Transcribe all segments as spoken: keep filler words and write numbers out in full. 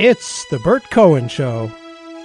It's the Bert Cohen Show.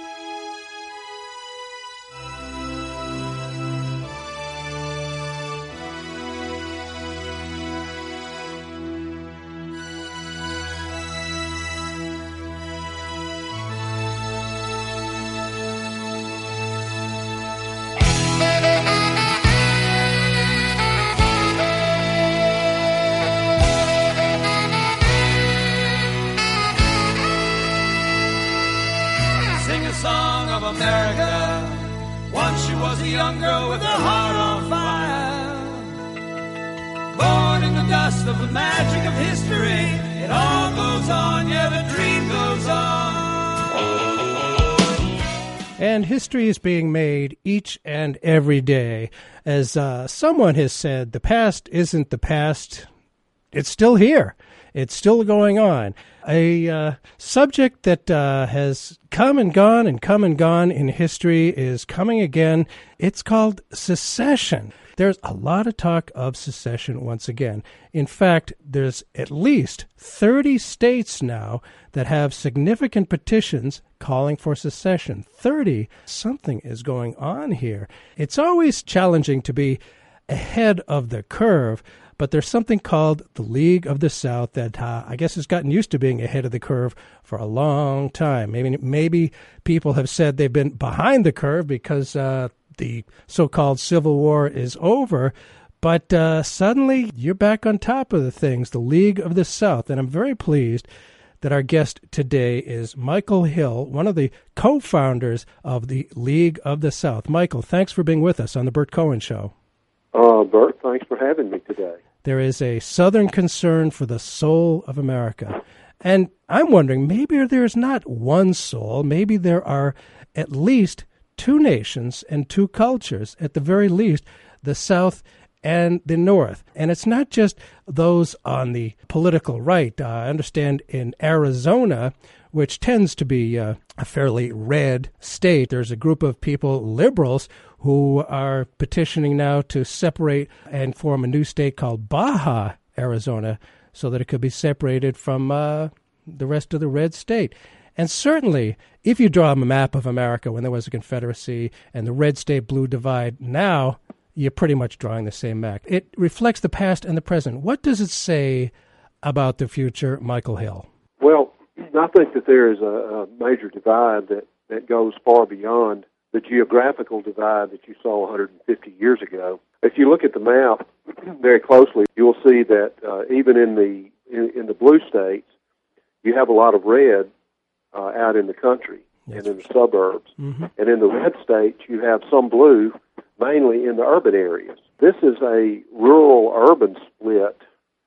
And history is being made each and every day. As uh, someone has said, the past isn't the past. It's still here. It's still going on. A uh, subject that uh, has come and gone and come and gone in history is coming again. It's called secession. There's a lot of talk of secession once again. In fact, there's at least thirty states now that have significant petitions calling for secession. thirty, something is going on here. It's always challenging to be ahead of the curve, but there's something called the League of the South that uh, I guess has gotten used to being ahead of the curve for a long time. Maybe maybe people have said they've been behind the curve because uh, the so-called Civil War is over, but uh, suddenly you're back on top of the things, the League of the South. And I'm very pleased that our guest today is Michael Hill, one of the co-founders of the League of the South. Michael, thanks for being with us on the Bert Cohen Show. Uh, Bert, thanks for having me today. There is a Southern concern for the soul of America. And I'm wondering, maybe there's not one soul, maybe there are at least two nations and two cultures, at the very least, the South and the North. And it's not just those on the political right. Uh, I understand in Arizona, which tends to be uh, a fairly red state, there's a group of people, liberals, who are petitioning now to separate and form a new state called Baja Arizona so that it could be separated from uh, the rest of the red state. And certainly, if you draw a map of America when there was a Confederacy and the red state-blue divide, now you're pretty much drawing the same map. It reflects the past and the present. What does it say about the future, Michael Hill? Well, I think that there is a, a major divide that, that goes far beyond the geographical divide that you saw one hundred fifty years ago. If you look at the map very closely, you'll see that uh, even in the in, in the blue states, you have a lot of red uh, out in the country yes. and in the suburbs. Mm-hmm. And in the red states, you have some blue, mainly in the urban areas. This is a rural-urban split,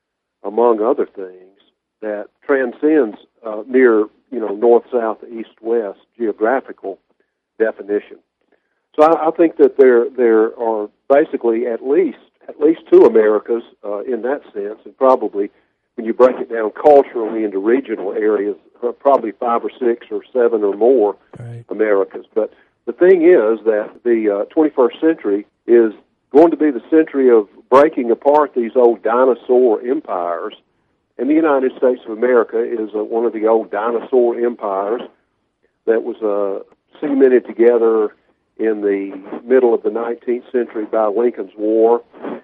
among other things, that transcends uh, mere, you know, north, south, east, west geographical definition. So I, I think that there there are basically at least at least two Americas uh, in that sense, and probably when you break it down culturally into regional areas, uh, probably five or six or seven or more right. Americas. But the thing is that the uh, twenty-first century is going to be the century of breaking apart these old dinosaur empires, and the United States of America is uh, one of the old dinosaur empires that was uh, cemented together in the middle of the nineteenth century by Lincoln's War,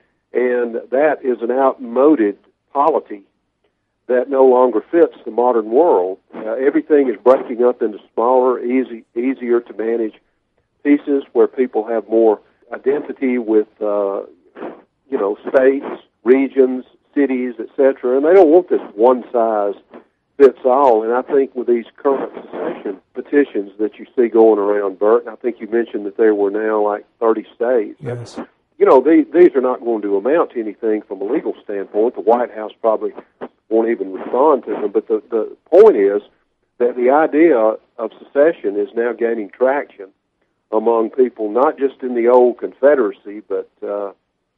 and that is an outmoded polity that no longer fits the modern world. Uh, everything is breaking up into smaller, easy, easier to manage pieces where people have more identity with, uh, you know, states, regions, cities, et cetera, and they don't want this one size fits all. And I think with these current secession petitions that you see going around, Bert, and I think you mentioned that there were now like thirty states. Yes. You know, they, these are not going to amount to anything from a legal standpoint. The White House probably won't even respond to them. But the, the point is that the idea of secession is now gaining traction among people, not just in the old Confederacy, but uh,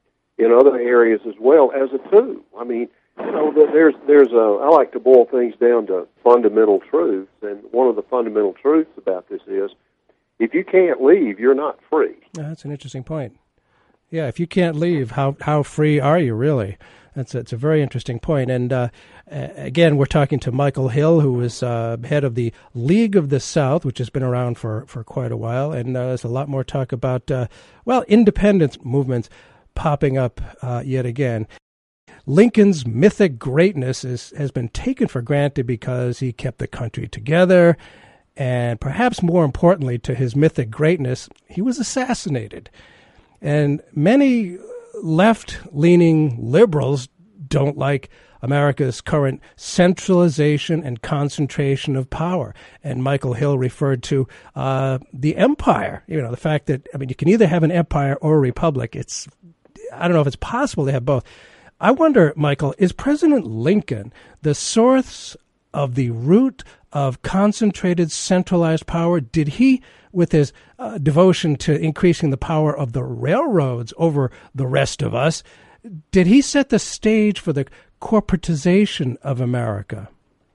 in other areas as well as a two. I mean, you know, there's there's a. I like to boil things down to fundamental truths, and one of the fundamental truths about this is, if you can't leave, you're not free. That's an interesting point. Yeah, if you can't leave, how how free are you really? That's a, it's a very interesting point. And uh, again, we're talking to Michael Hill, who is uh, head of the League of the South, which has been around for, for quite a while. And uh, there's a lot more talk about, uh, well, independence movements popping up uh, yet again. Lincoln's mythic greatness is, has been taken for granted because he kept the country together. And perhaps more importantly to his mythic greatness, he was assassinated. And many left-leaning liberals don't like America's current centralization and concentration of power. And Michael Hill referred to uh, the empire, you know, the fact that, I mean, you can either have an empire or a republic. It's, I don't know if it's possible to have both. I wonder, Michael, is President Lincoln the source of the root of concentrated, centralized power? Did he, with his uh, devotion to increasing the power of the railroads over the rest of us, did he set the stage for the corporatization of America?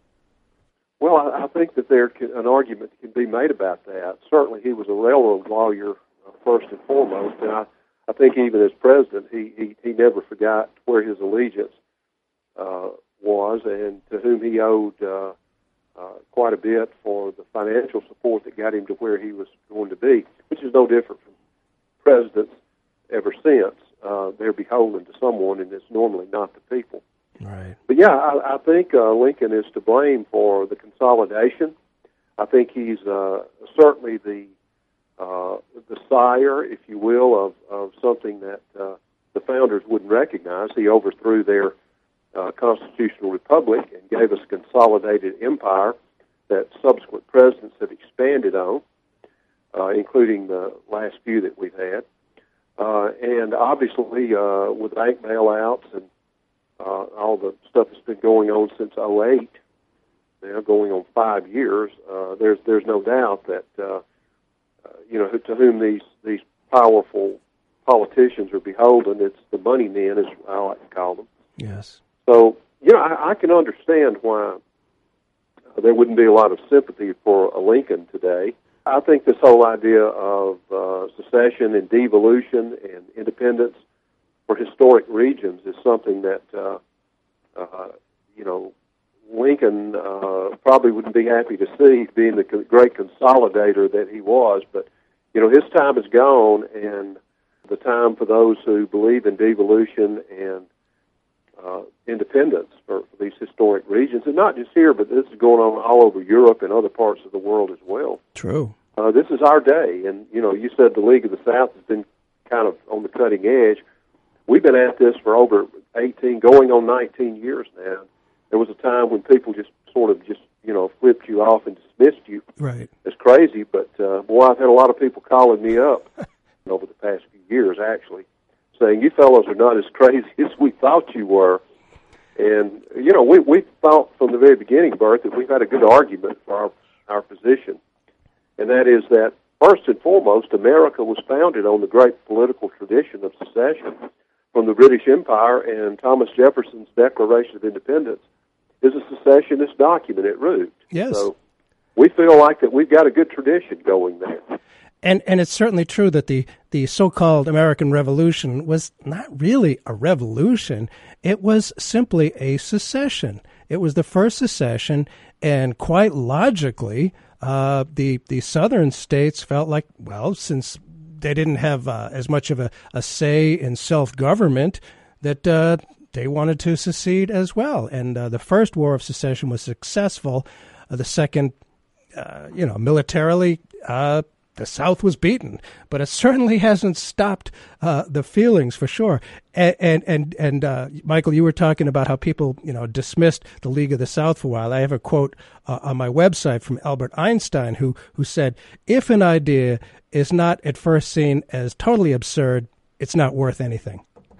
Well, I, I think that there can, an argument can be made about that. Certainly he was a railroad lawyer uh, first and foremost, and I, I think even as president, he, he, he never forgot where his allegiance uh, was and to whom he owed uh, Uh, quite a bit for the financial support that got him to where he was going to be, which is no different from presidents ever since. Uh, they're beholden to someone, and it's normally not the people. Right. But yeah, I, I think uh, Lincoln is to blame for the consolidation. I think he's uh, certainly the uh, the sire, if you will, of, of something that uh, the founders wouldn't recognize. He overthrew their Uh, constitutional republic and gave us a consolidated empire that subsequent presidents have expanded on, uh, including the last few that we've had. Uh, and obviously, uh, with bank bailouts and uh, all the stuff that's been going on since oh eight, now going on five years, uh, there's there's no doubt that uh, uh, you know to whom these these powerful politicians are beholden. It's the money men, as I like to call them. Yes. So, you know, I, I can understand why uh, there wouldn't be a lot of sympathy for a Lincoln today. I think this whole idea of uh, secession and devolution and independence for historic regions is something that, uh, uh, you know, Lincoln uh, probably wouldn't be happy to see, being the great consolidator that he was. But, you know, his time is gone, and the time for those who believe in devolution and Uh, independence for, for these historic regions, and not just here, but this is going on all over Europe and other parts of the world as well. True. Uh, this is our day, and you know, you said the League of the South has been kind of on the cutting edge. We've been at this for over eighteen, going on nineteen years now. There was a time when people just sort of just you know flipped you off and dismissed you right. as crazy, but uh, boy, I've had a lot of people calling me up over the past few years, actually, saying, you fellows are not as crazy as we thought you were. And, you know, we, we thought from the very beginning, Bert, that we've had a good argument for our, our position. And that is that, first and foremost, America was founded on the great political tradition of secession from the British Empire, and Thomas Jefferson's Declaration of Independence is a secessionist document at root. Yes. So we feel like that we've got a good tradition going there. And and it's certainly true that the, the so-called American Revolution was not really a revolution. It was simply a secession. It was the first secession, and quite logically, uh, the the southern states felt like, well, since they didn't have uh, as much of a, a say in self-government, that uh, they wanted to secede as well. And uh, the first War of Secession was successful. Uh, the second, uh, you know, militarily, uh, the South was beaten, but it certainly hasn't stopped uh, the feelings, for sure. And and and, and uh, Michael, you were talking about how people, you know, dismissed the League of the South for a while. I have a quote uh, on my website from Albert Einstein, who who said, "If an idea is not at first seen as totally absurd, it's not worth anything."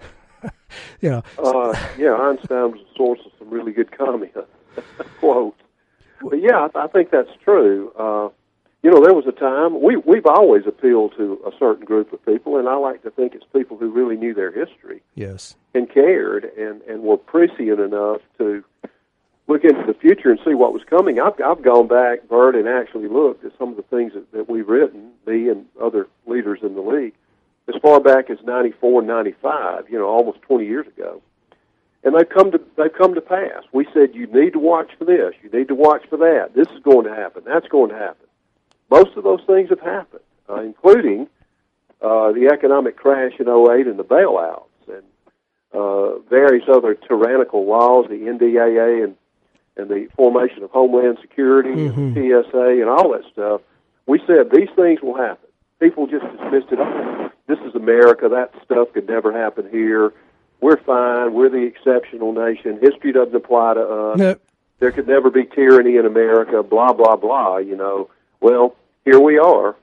you know. Uh, yeah, Einstein was a source of some really good comment quotes. But yeah, I, I think that's true. Uh, You know, there was a time, we, we've always appealed to a certain group of people, and I like to think it's people who really knew their history. Yes. And cared and, and were prescient enough to look into the future and see what was coming. I've, I've gone back, Bert, and actually looked at some of the things that, that we've written, me and other leaders in the league, as far back as ninety-four and ninety-five, you know, almost twenty years ago. and they've come to they've come to pass. We said you need to watch for this, you need to watch for that. This is going to happen. That's going to happen. Most of those things have happened, uh, including uh, the economic crash in oh eight and the bailouts and uh, various other tyrannical laws, the N D A A and and the formation of Homeland Security, mm-hmm. and the T S A, and all that stuff. We said these things will happen. People just dismissed it. Oh, this is America. That stuff could never happen here. We're fine. We're the exceptional nation. History doesn't apply to us. Nope. There could never be tyranny in America, blah, blah, blah, you know. Well, here we are.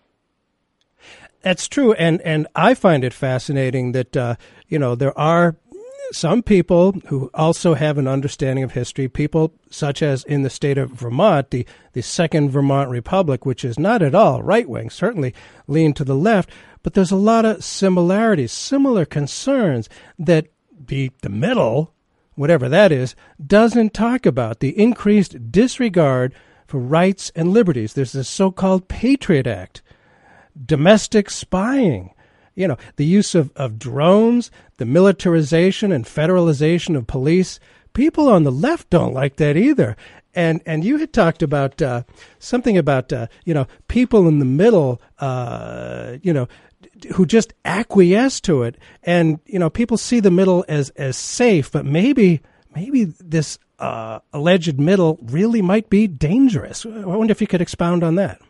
That's true, and, and I find it fascinating that, uh, you know, there are some people who also have an understanding of history, people such as in the state of Vermont, the, the Second Vermont Republic, which is not at all right-wing, certainly lean to the left, but there's a lot of similarities, similar concerns that the, the middle, whatever that is, doesn't talk about, the increased disregard for rights and liberties. There's this so-called Patriot Act, domestic spying, you know, the use of, of drones, the militarization and federalization of police. People on the left don't like that either. And and you had talked about uh, something about, uh, you know, people in the middle, uh, you know, who just acquiesce to it. And, you know, people see the middle as, as safe, but maybe maybe this uh, alleged middle really might be dangerous. I wonder if you could expound on that.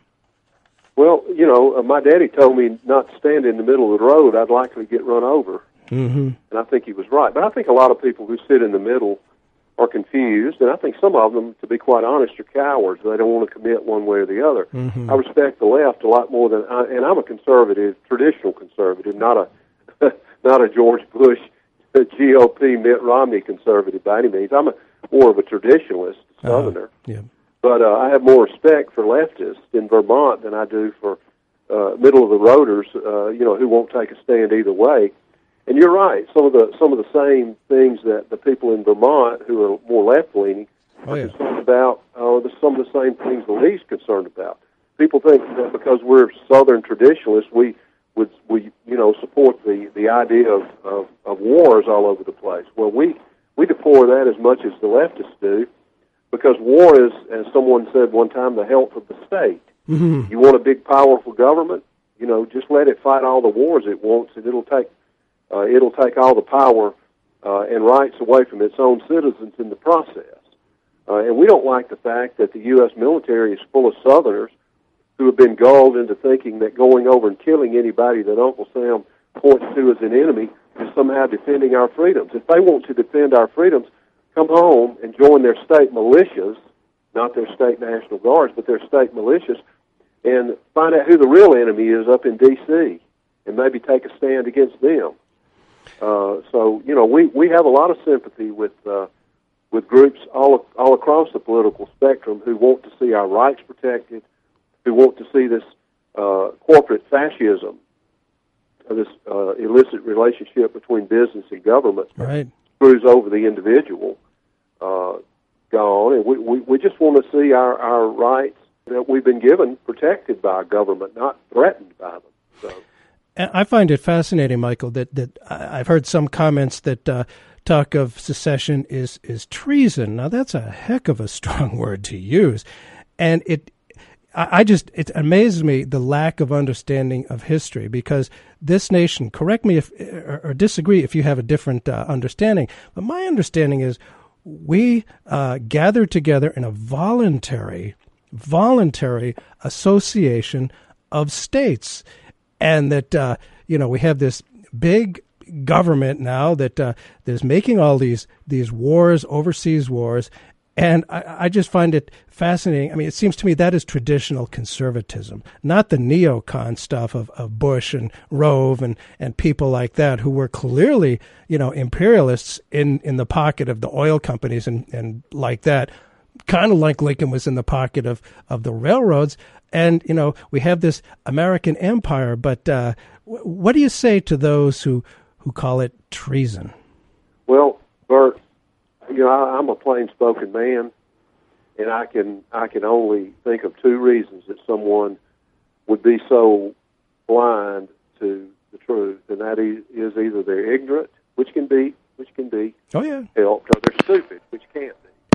Well, you know, uh, my daddy told me not to stand in the middle of the road. I'd likely get run over. Mm-hmm. And I think he was right. But I think a lot of people who sit in the middle are confused, and I think some of them, to be quite honest, are cowards. They don't want to commit one way or the other. Mm-hmm. I respect the left a lot more than I, and I'm a conservative, traditional conservative, not a not a George Bush, a G O P, Mitt Romney conservative by any means. I'm a, more of a traditionalist, Southerner. Uh, yeah. But uh, I have more respect for leftists in Vermont than I do for uh, middle-of-the-roaders, uh, you know, who won't take a stand either way. And you're right. Some of the some of the same things that the people in Vermont who are more left-leaning oh, yeah. are concerned about are uh, some of the same things the left's concerned about. People think that because we're Southern traditionalists, we would we you know support the, the idea of, of, of wars all over the place. Well, we we deplore that as much as the leftists do. Because war is, as someone said one time, the health of the state. Mm-hmm. You want a big, powerful government? You know, just let it fight all the wars it wants, and it'll take uh, it'll take all the power uh, and rights away from its own citizens in the process. Uh, and we don't like the fact that the U S military is full of Southerners who have been gulled into thinking that going over and killing anybody that Uncle Sam points to as an enemy is somehow defending our freedoms. If they want to defend our freedoms, come home and join their state militias, not their state National Guards, but their state militias, and find out who the real enemy is up in D C and maybe take a stand against them. Uh, so, you know, we, we have a lot of sympathy with uh, with groups all all across the political spectrum who want to see our rights protected, who want to see this uh, corporate fascism, this uh, illicit relationship between business and government, right, screws over the individual, uh, gone, and we, we, we just want to see our, our rights that we've been given protected by government, not threatened by them. So, and I find it fascinating, Michael, that, that I've heard some comments that uh, talk of secession is, is treason. Now, that's a heck of a strong word to use. And it I just, it amazes me the lack of understanding of history, because this nation, correct me if, or, or disagree if you have a different uh, understanding, but my understanding is we uh, gathered together in a voluntary, voluntary association of states, and that, uh, you know, we have this big government now that uh, is making all these, these wars, overseas wars. And I, I just find it fascinating. I mean, it seems to me that is traditional conservatism, not the neocon stuff of, of Bush and Rove and, and people like that who were clearly, you know, imperialists in, in the pocket of the oil companies and, and like that, kind of like Lincoln was in the pocket of, of the railroads. And, you know, we have this American empire. But uh, w- what do you say to those who, who call it treason? Well, Bert, you know, I, I'm a plain-spoken man, and I can I can only think of two reasons that someone would be so blind to the truth, and that is either they're ignorant, which can be which can be oh, yeah. helped, or they're stupid, which can't be.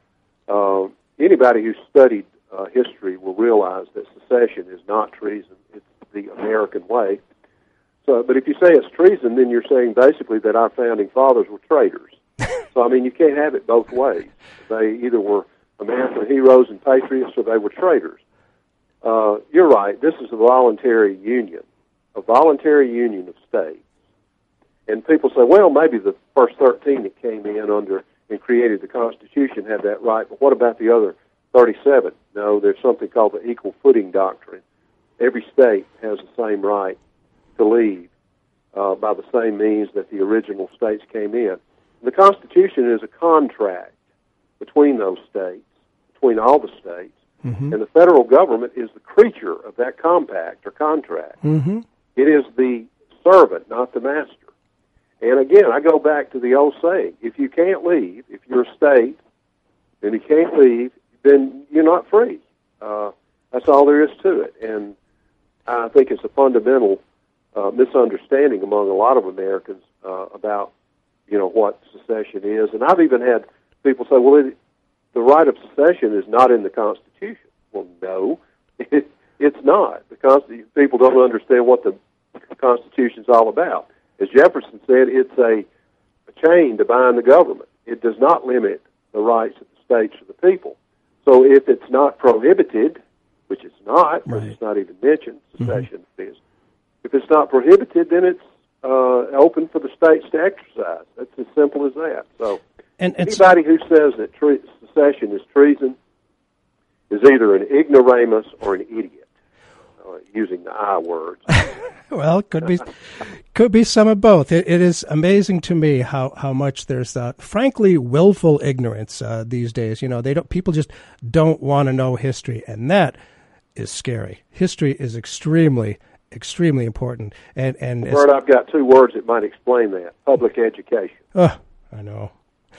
Uh, anybody who's studied uh, history will realize that secession is not treason. It's the American way. So, but if you say it's treason, then you're saying basically that our founding fathers were traitors. So, I mean, you can't have it both ways. They either were American heroes and patriots, or they were traitors. Uh, you're right. This is a voluntary union, a voluntary union of states. And people say, well, maybe the first thirteen that came in under and created the Constitution had that right, but what about the other thirty-seven? No, there's something called the equal footing doctrine. Every state has the same right to leave uh, by the same means that the original states came in. The Constitution is a contract between those states, between all the states, mm-hmm. and the federal government is the creature of that compact or contract. Mm-hmm. It is the servant, not the master. And again, I go back to the old saying, if you can't leave, if you're a state, and you can't leave, then you're not free. Uh, that's all there is to it. And I think it's a fundamental uh, misunderstanding among a lot of Americans uh, about, you know, what secession is. And I've even had people say, well, it, the right of secession is not in the Constitution. Well, no, it, it's not. The Constitution, people don't understand what the Constitution's all about. As Jefferson said, it's a, a chain to bind the government. It does not limit the rights of the states or the people. So if it's not prohibited, which it's not, right. It's not even mentioned, secession mm-hmm. is, if it's not prohibited, then it's uh, open for the states to exercise. That's as simple as that. So and, and anybody who says that tre- secession is treason is either an ignoramus or an idiot, uh, using the I words. Well, it could be, could be some of both. It, it is amazing to me how, how much there's, uh, frankly, willful ignorance uh, these days. You know, they don't. People just don't want to know history, and that is scary. History is extremely, extremely important. And and Bert, I've got two words that might explain that: public education. Oh, I know.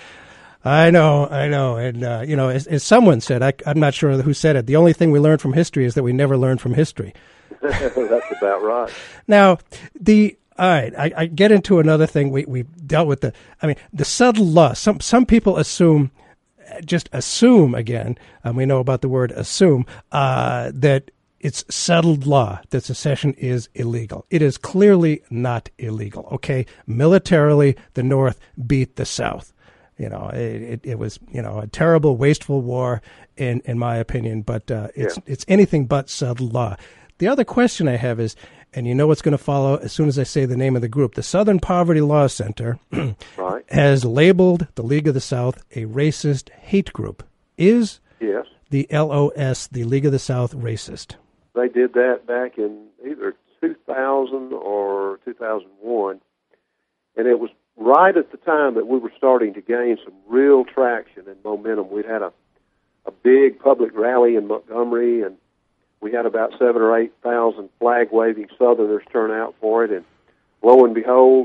I know, I know. And, uh, you know, as, as someone said, I, I'm not sure who said it, the only thing we learn from history is that we never learn from history. That's about right. Now, the all right, I, I get into another thing. We we dealt with the, I mean, the subtle law. Some some people assume, just assume again, and we know about the word assume, uh, that it's settled law that secession is illegal. It is clearly not illegal, okay? Militarily, the North beat the South. You know, it, it, it was, you know, a terrible, wasteful war, in, in my opinion, but uh, it's yeah. it's anything but settled law. The other question I have is, and you know what's going to follow as soon as I say the name of the group, the Southern Poverty Law Center right. has labeled the League of the South a racist hate group. Is yes. the L O S, the League of the South, racist? They did that back in either two thousand or two thousand one, and it was right at the time that we were starting to gain some real traction and momentum. We'd had a, a big public rally in Montgomery, and we had about seven or eight thousand flag-waving Southerners turn out for it, and lo and behold,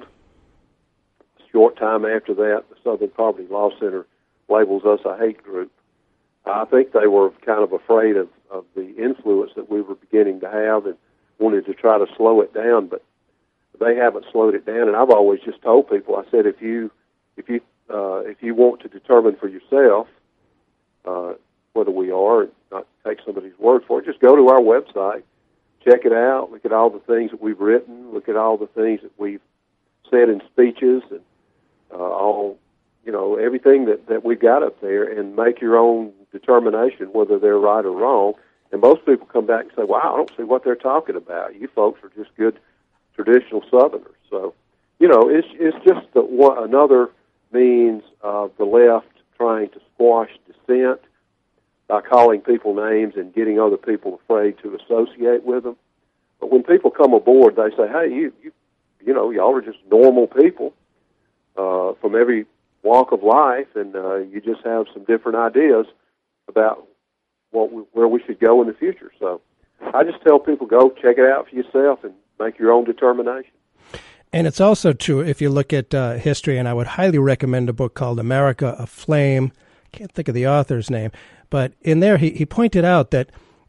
a short time after that, the Southern Poverty Law Center labels us a hate group. I think they were kind of afraid of, of the influence that we were beginning to have and wanted to try to slow it down, but they haven't slowed it down. And I've always just told people, I said, if you if you uh, if you want to determine for yourself uh, whether we are, not take somebody's word for it, just go to our website, check it out, look at all the things that we've written, look at all the things that we've said in speeches, and uh, all, you know, everything that, that we've got up there, and make your own determination whether they're right or wrong. And most people come back and say, wow, I don't see what they're talking about. You folks are just good traditional Southerners. So, you know, it's it's just the, one, another means of the left trying to squash dissent by calling people names and getting other people afraid to associate with them. But when people come aboard, they say, hey, you you, you know, y'all are just normal people uh, from every walk of life, and uh, you just have some different ideas about what we, where we should go in the future. So I just tell people, go check it out for yourself and make your own determination. And it's also true if you look at uh, history, and I would highly recommend a book called America Aflame. Can't think of the author's name, but in there he, he pointed out that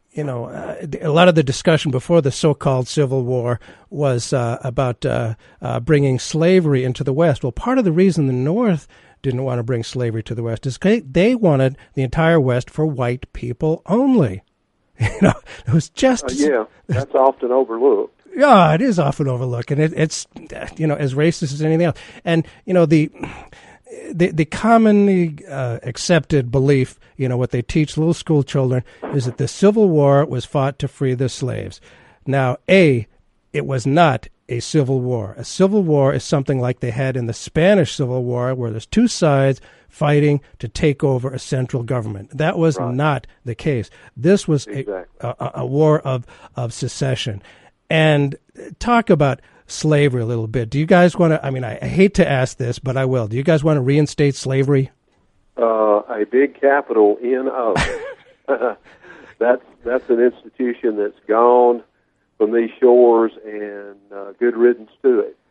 you know, uh, a lot of the discussion before the so-called Civil War was uh, about uh, uh, bringing slavery into the West. Well, part of the reason the North didn't want to bring slavery to the West is they wanted the entire West for white people only. You know, it was just... Uh, yeah, that's often overlooked. Yeah, it is often overlooked, and it, it's, you know, as racist as anything else. And, you know, the... The, the commonly uh, accepted belief, you know, what they teach little school children is that the Civil War was fought to free the slaves. Now, A, it was not a civil war. A civil war is something like they had in the Spanish Civil War, where there's two sides fighting to take over a central government. That was right. not the case. This was exactly. a, a, a war of, of secession. And talk about slavery a little bit. Do you guys want to, I mean, I, I hate to ask this, but I will. Do you guys want to reinstate slavery? Uh, a big capital N O. that's, that's an institution that's gone from these shores, and uh, good riddance to it.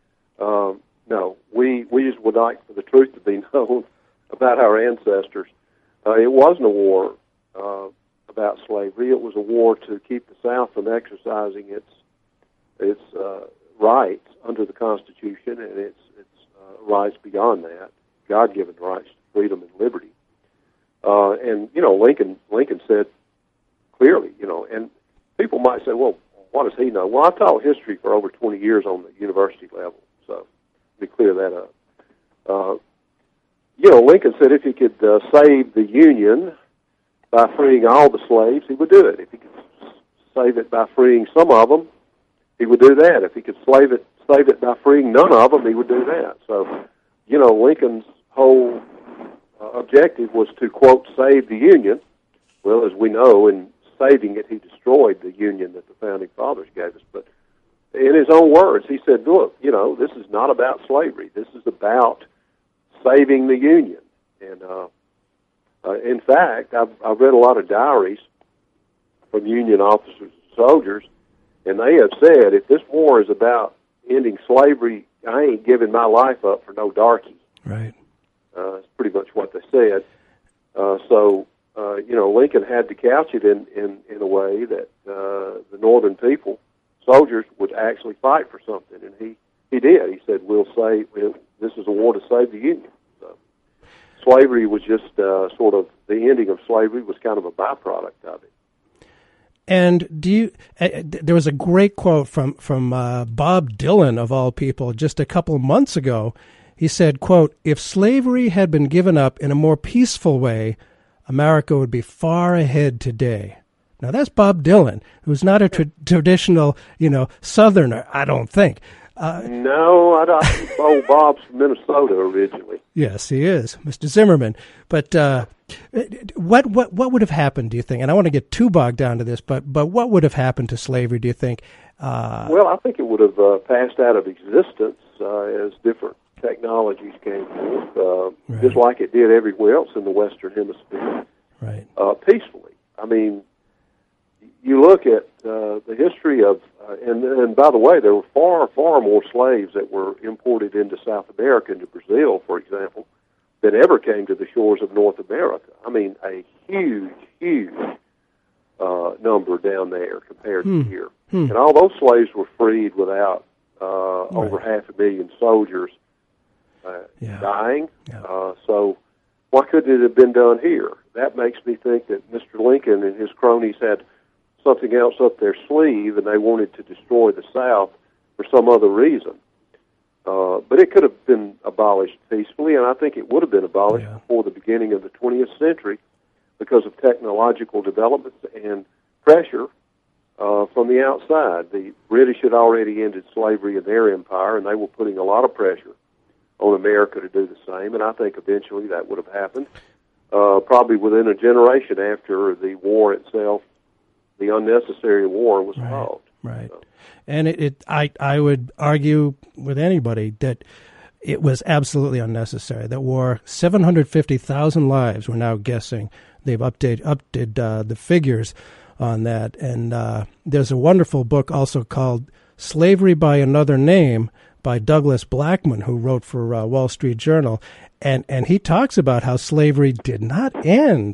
Um, no, we, we just would like for the truth to be known about our ancestors. Uh, it wasn't a war uh, about slavery. It was a war to keep the South from exercising its its uh, rights under the Constitution and its its uh, rights beyond that, God-given rights to freedom and liberty. Uh, and you know, Lincoln Lincoln said clearly, you know, and people might say, well, what does he know? Well, I taught history for over twenty years on the university level, so let me clear that up. Uh, you know, Lincoln said if he could uh, save the Union by freeing all the slaves, he would do it. If he could save it by freeing some of them, he would do that. If he could save it, save it by freeing none of them, he would do that. So, you know, Lincoln's whole uh, objective was to, quote, save the Union. Well, as we know, in saving it, he destroyed the Union that the Founding Fathers gave us. But in his own words, he said, look, you know, this is not about slavery. This is about saving the Union. And, uh, uh, in fact, I've, I've read a lot of diaries from Union officers and soldiers, and they have said, if this war is about ending slavery, I ain't giving my life up for no darky. Right. Uh, that's pretty much what they said. Uh, so, uh, you know, Lincoln had to couch it in, in, in a way that uh, the Northern people, soldiers, would actually fight for something. And he, he did. He said, we'll save, this is a war to save the Union. So, slavery was just uh, sort of, the ending of slavery was kind of a byproduct of it. And do you? Uh, there was a great quote from from uh, Bob Dylan, of all people, just a couple of months ago. He said, "quote If slavery had been given up in a more peaceful way, America would be far ahead today." Now that's Bob Dylan, who's not a tra- traditional, you know, Southerner, I don't think. Uh, no, I don't. Oh, Bob's from Minnesota originally. Yes, he is, Mister Zimmerman. But uh, what what what would have happened, do you think? And I want to get too bogged down to this, but but what would have happened to slavery, do you think? Uh, well, I think it would have uh, passed out of existence uh, as different technologies came forth, uh, right. just like it did everywhere else in the Western Hemisphere, right? Uh, peacefully. I mean, you look at uh, the history of, uh, and, and by the way, there were far, far more slaves that were imported into South America, into Brazil, for example, than ever came to the shores of North America. I mean, a huge, huge uh, number down there compared hmm. to here. Hmm. And all those slaves were freed without uh, right. over half a million soldiers uh, yeah. dying. Yeah. Uh, so why couldn't it have been done here? That makes me think that Mister Lincoln and his cronies had something else up their sleeve, and they wanted to destroy the South for some other reason. Uh, but it could have been abolished peacefully, and I think it would have been abolished yeah. before the beginning of the twentieth century because of technological developments and pressure uh, from the outside. The British had already ended slavery in their empire, and they were putting a lot of pressure on America to do the same, and I think eventually that would have happened, uh, probably within a generation after the war itself, the unnecessary war, was right. fought. Right. So. And it, it, I, I would argue with anybody that it was absolutely unnecessary. That war, seven hundred fifty thousand lives, we're now guessing. They've updated, updated uh, the figures on that. And uh, there's a wonderful book also called Slavery by Another Name by Douglas Blackman, who wrote for uh, Wall Street Journal. And, and he talks about how slavery did not end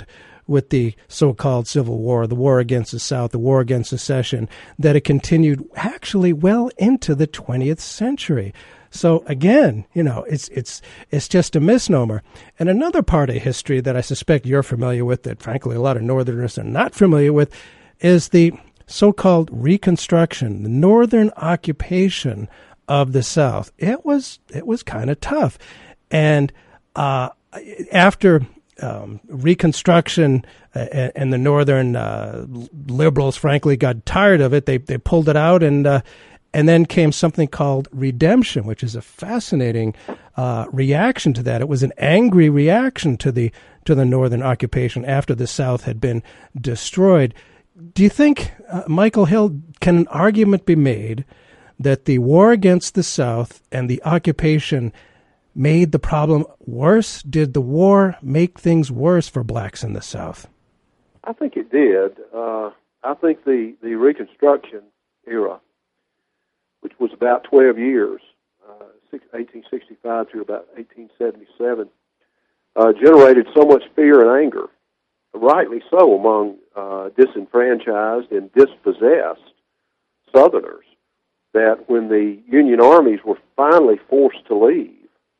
with the so-called Civil War, the war against the South, the war against secession, that it continued actually well into the twentieth century. So again, you know, it's it's it's just a misnomer. And another part of history that I suspect you're familiar with, that frankly a lot of Northerners are not familiar with, is the so-called Reconstruction, the Northern occupation of the South. It was it was kind of tough, and uh, after um, Reconstruction uh, and the Northern uh, liberals, frankly, got tired of it, they they pulled it out, and uh, and then came something called redemption, which is a fascinating uh, reaction to that. It was an angry reaction to the to the Northern occupation after the South had been destroyed. Do you think, uh, Michael Hill, can an argument be made that the war against the South and the occupation made the problem worse? Did the war make things worse for blacks in the South? I think it did. Uh, I think the, the Reconstruction era, which was about twelve years, uh, eighteen sixty-five to about eighteen seventy-seven, uh, generated so much fear and anger, rightly so, among uh, disenfranchised and dispossessed Southerners, that when the Union armies were finally forced to leave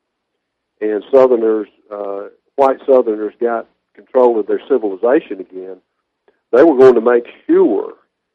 and Southerners, uh, white Southerners got control of their civilization again, they were going to make sure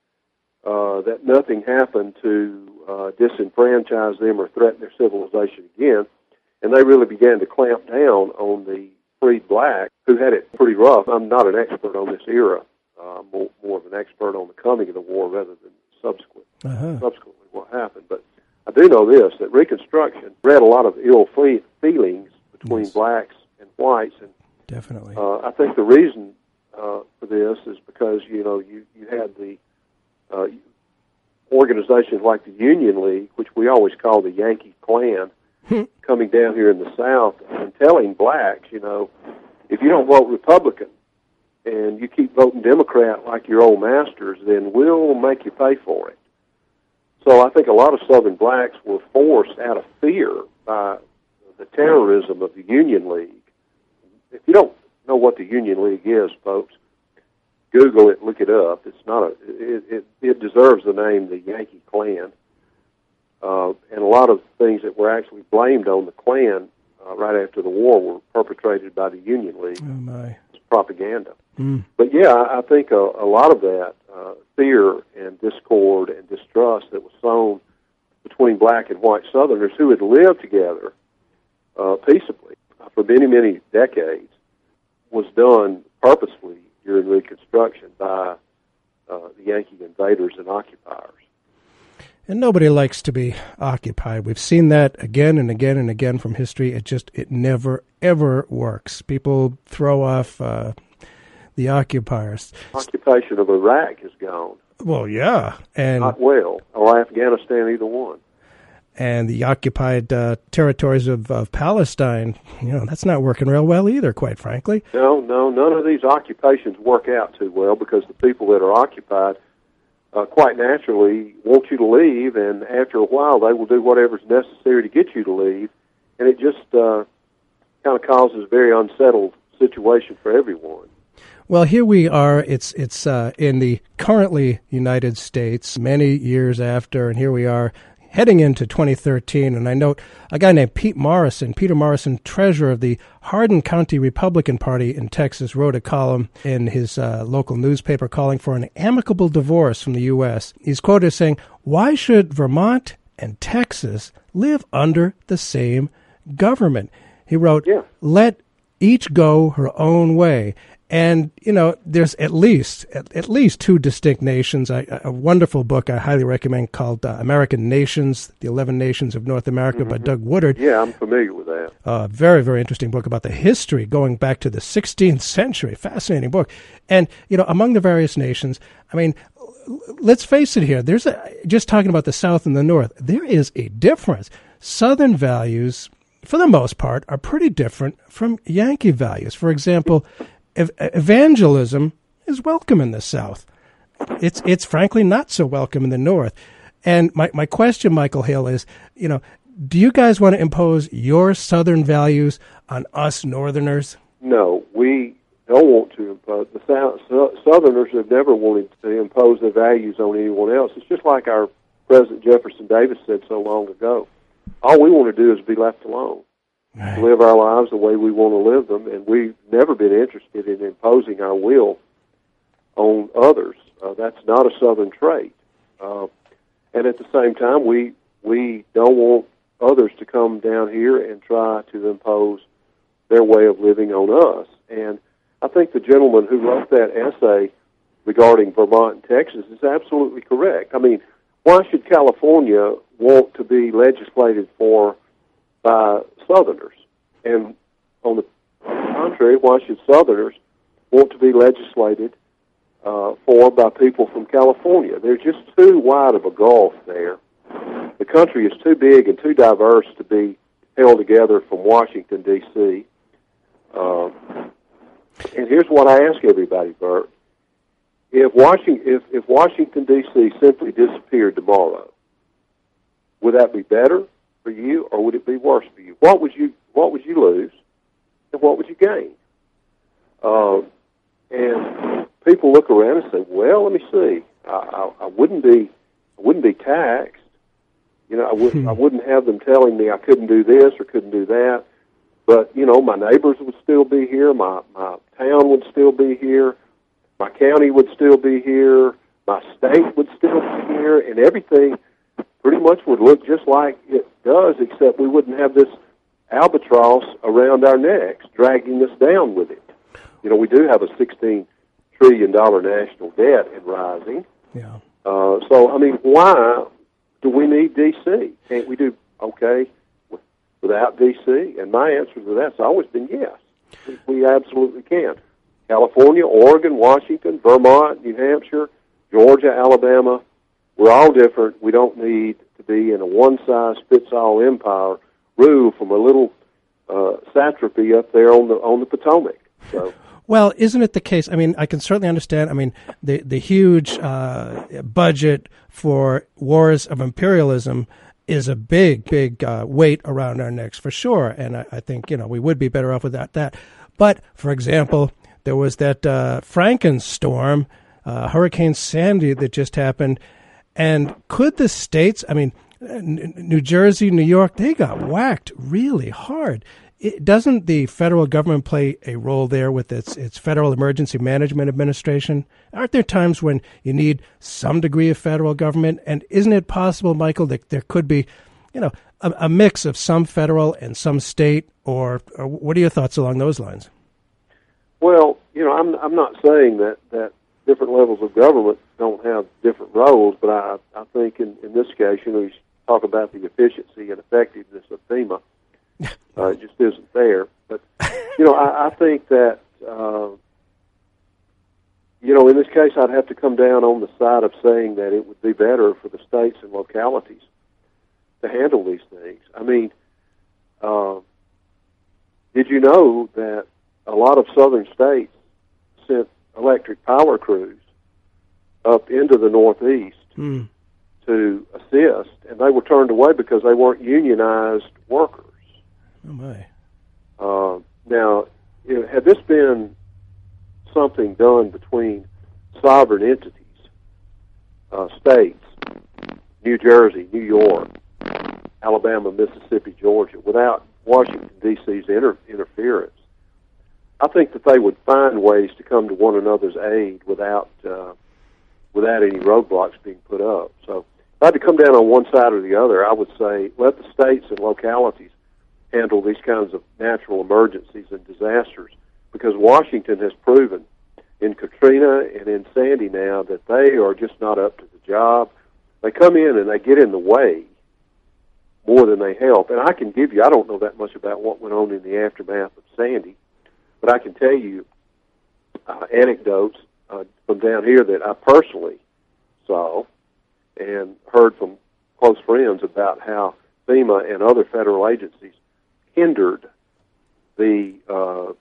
uh, that nothing happened to uh, disenfranchise them or threaten their civilization again, and they really began to clamp down on the freed blacks who had it pretty rough. I'm not an expert on this era, uh, more, more of an expert on the coming of the war rather than subsequent, uh-huh. subsequently what happened. But I do know this, that Reconstruction bred a lot of ill fe- feelings between yes. blacks and whites. And definitely, uh, I think the reason uh, for this is because, you know, you, you had the uh, organizations like the Union League, which we always call the Yankee Klan, coming down here in the South and telling blacks, you know, if you don't vote Republican and you keep voting Democrat like your old masters, then we'll make you pay for it. So I think a lot of Southern blacks were forced out of fear by the terrorism of the Union League. If you don't know what the Union League is, folks, Google it, look it up. It's not a, it, it, it deserves the name the Yankee Klan. Uh, and a lot of things that were actually blamed on the Klan uh, right after the war were perpetrated by the Union League. Oh, my. It's propaganda. Mm. But, yeah, I, I think a, a lot of that uh, fear and discord and distrust that was sown between black and white Southerners who had lived together uh, peaceably for many, many decades was done purposefully during Reconstruction by uh, the Yankee invaders and occupiers. And nobody likes to be occupied. We've seen that again and again and again from history. It just, it never, ever works. People throw off uh, the occupiers. Occupation of Iraq is gone. Well, yeah. And not well. Or Afghanistan, either one. And the occupied uh, territories of, of Palestine, you know, that's not working real well either, quite frankly. No, no, none of these occupations work out too well because the people that are occupied Uh, quite naturally want you to leave, and after a while they will do whatever's necessary to get you to leave, and it just uh, kind of causes a very unsettled situation for everyone. Well, here we are. It's it's uh, in the currently United States, many years after, and here we are heading into twenty thirteen, and I note a guy named Pete Morrison, Peter Morrison, treasurer of the Hardin County Republican Party in Texas, wrote a column in his uh, local newspaper calling for an amicable divorce from the U S He's quoted as saying, "Why should Vermont and Texas live under the same government?" He wrote, yeah. "Let each go her own way." And, you know, there's at least at, at least two distinct nations. I, a wonderful book I highly recommend called uh, American Nations, The eleven Nations of North America mm-hmm. by Doug Woodard. Yeah, I'm familiar with that. A uh, very, very interesting book about the history going back to the sixteenth century. Fascinating book. And, you know, among the various nations, I mean, let's face it here. There's a, just talking about the South and the North, there is a difference. Southern values, for the most part, are pretty different from Yankee values. For example, evangelism is welcome in the South. It's it's frankly not so welcome in the North. And my, my question, Michael Hill, is, you know, do you guys want to impose your Southern values on us Northerners? No, we don't want to impose. The South, Southerners have never wanted to impose their values on anyone else. It's just like our President Jefferson Davis said so long ago. All we want to do is be left alone, right. live our lives the way we want to live them, and we've never been interested in imposing our will on others. Uh, that's not a Southern trait. Uh, and at the same time, we we don't want others to come down here and try to impose their way of living on us. And I think the gentleman who wrote that essay regarding Vermont and Texas is absolutely correct. I mean, why should California want to be legislated for by Southerners? And on the contrary, why should Southerners want to be legislated uh, for by people from California? They're just too wide of a gulf there. The country is too big and too diverse to be held together from Washington, D C Uh, and here's what I ask everybody, Bert. If Washington, if, if Washington, D C simply disappeared tomorrow, would that be better for you or would it be worse for you? What would you What would you lose and what would you gain? Uh, and people look around and say, "Well, let me see. I, I, I wouldn't be, I wouldn't be taxed. You know, I wouldn't, I wouldn't have them telling me I couldn't do this or couldn't do that. But you know, my neighbors would still be here. My my town would still be here. My county would still be here. My state would still be here, and everything pretty much would look just like it does, except we wouldn't have this albatross around our necks dragging us down with it. You know, we do have a sixteen trillion dollars national debt and rising. Yeah. Uh, so, I mean, why do we need D C? Can't we do okay with, without D C? And my answer to that's always been yes. We, we absolutely can. California, Oregon, Washington, Vermont, New Hampshire, Georgia, Alabama, we're all different. We don't need to be in a one-size-fits-all empire ruled from a little uh, satrapy up there on the on the Potomac. So. Well, isn't it the case? I mean, I can certainly understand. I mean, the the huge uh, budget for wars of imperialism is a big, big uh, weight around our necks for sure. And I, I think, you know, we would be better off without that. But, for example, there was that uh, Frankenstorm, uh, Hurricane Sandy that just happened. And could the states, I mean, New Jersey, New York, they got whacked really hard. It, doesn't the federal government play a role there with its its Federal Emergency Management Administration? Aren't there times when you need some degree of federal government? And isn't it possible, Michael, that there could be, you know, a, a mix of some federal and some state? Or, or what are your thoughts along those lines? Well, you know, I'm I'm not saying that, that different levels of government don't have different roles, but I I think in, in this case, you know, you talk about the efficiency and effectiveness of FEMA. Uh, it just isn't there. But, you know, I, I think that, uh, you know, in this case, I'd have to come down on the side of saying that it would be better for the states and localities to handle these things. I mean, uh, did you know that a lot of southern states sent electric power crews up into the Northeast mm. to assist, and they were turned away because they weren't unionized workers? Oh, my. Uh, now, you know, had this been something done between sovereign entities, uh, states, New Jersey, New York, Alabama, Mississippi, Georgia, without Washington, D C's inter- interference, I think that they would find ways to come to one another's aid without uh, without any roadblocks being put up. So if I had to come down on one side or the other, I would say let the states and localities handle these kinds of natural emergencies and disasters, because Washington has proven in Katrina and in Sandy now that they are just not up to the job. They come in and they get in the way more than they help. And I can give you, I don't know that much about what went on in the aftermath of Sandy, but I can tell you uh, anecdotes uh, from down here that I personally saw and heard from close friends about how FEMA and other federal agencies hindered the uh,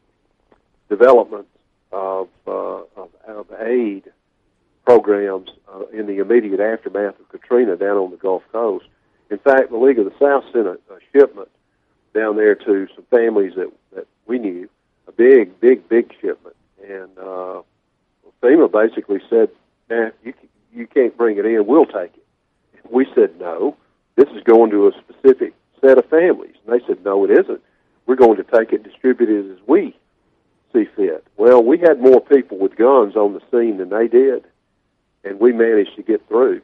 development of, uh, of, of aid programs uh, in the immediate aftermath of Katrina down on the Gulf Coast. In fact, the League of the South sent a, a shipment down there to some families that, that we knew a big, big, big shipment. And uh, FEMA basically said, nah, you, you can't bring it in, we'll take it. And we said, no, this is going to a specific set of families. And they said, no, it isn't. We're going to take it, distribute it as we see fit. Well, we had more people with guns on the scene than they did, and we managed to get through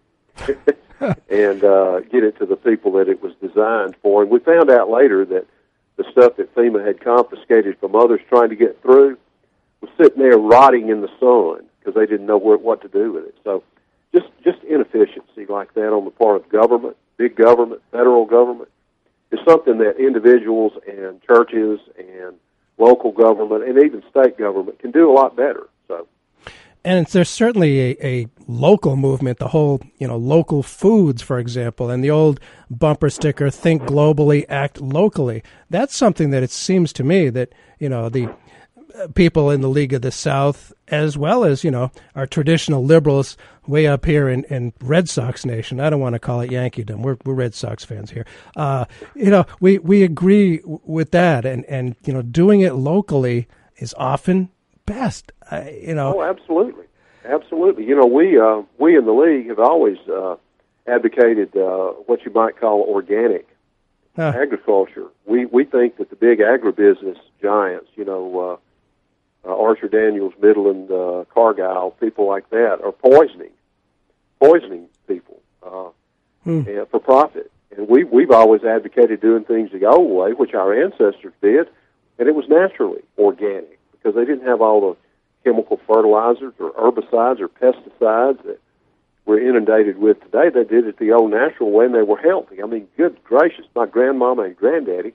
and uh, get it to the people that it was designed for. And we found out later that the stuff that FEMA had confiscated from others trying to get through was sitting there rotting in the sun because they didn't know where, what to do with it. So just just inefficiency like that on the part of government, big government, federal government, is something that individuals and churches and local government and even state government can do a lot better. So, and there's certainly a, a local movement, the whole, you know, local foods, for example, and the old bumper sticker, think globally, act locally. That's something that it seems to me that, you know, the people in the League of the South, as well as, you know, our traditional liberals way up here in, in Red Sox Nation. I don't want to call it Yankeedom. We're, we're Red Sox fans here. Uh, you know, we, we agree w- with that. And, and, you know, doing it locally is often best. Uh, you know. Oh, absolutely. Absolutely. You know, we, uh, we in the League have always uh, advocated uh, what you might call organic huh. agriculture. We, we think that the big agribusiness giants, you know, uh, Uh, Archer Daniels, Midland, uh, Cargyle, people like that are poisoning, poisoning people uh, hmm. and for profit. And we, we've always advocated doing things the old way, which our ancestors did, and it was naturally organic because they didn't have all the chemical fertilizers or herbicides or pesticides that we're inundated with today. They did it the old natural way, and they were healthy. I mean, good gracious, my grandmama and granddaddy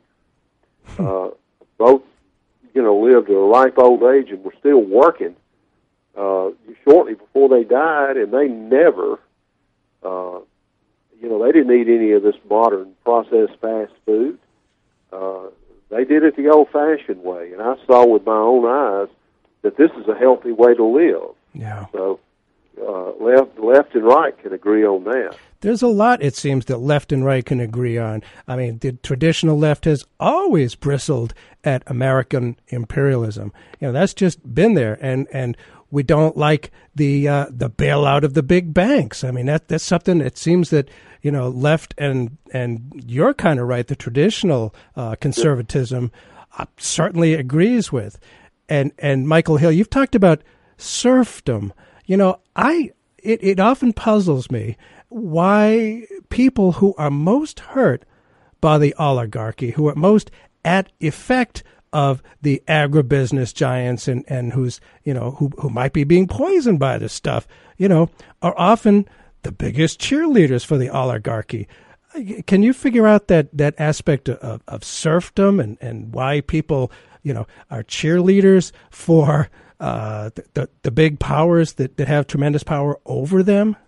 uh, both you know, lived a ripe old age and were still working uh, shortly before they died, and they never, uh, you know, they didn't eat any of this modern processed fast food. Uh, they did it the old-fashioned way, and I saw with my own eyes that this is a healthy way to live. Yeah. So uh, left, left and right can agree on that. There's a lot, it seems, that left and right can agree on. I mean, the traditional left has always bristled at American imperialism. You know, that's just been there, and, and we don't like the uh, the bailout of the big banks. I mean, that that's something it seems that, you know, left and and you're kind of right. The traditional uh, conservatism uh, certainly agrees with. And and Michael Hill, you've talked about serfdom. You know, I it, it often puzzles me why people who are most hurt by the oligarchy, who are most at effect of the agribusiness giants and, and who's, you know, who, who might be being poisoned by this stuff, you know, are often the biggest cheerleaders for the oligarchy. Can you figure out that, that aspect of, of serfdom and, and why people, you know, are cheerleaders for uh, the, the, the big powers that, that have tremendous power over them?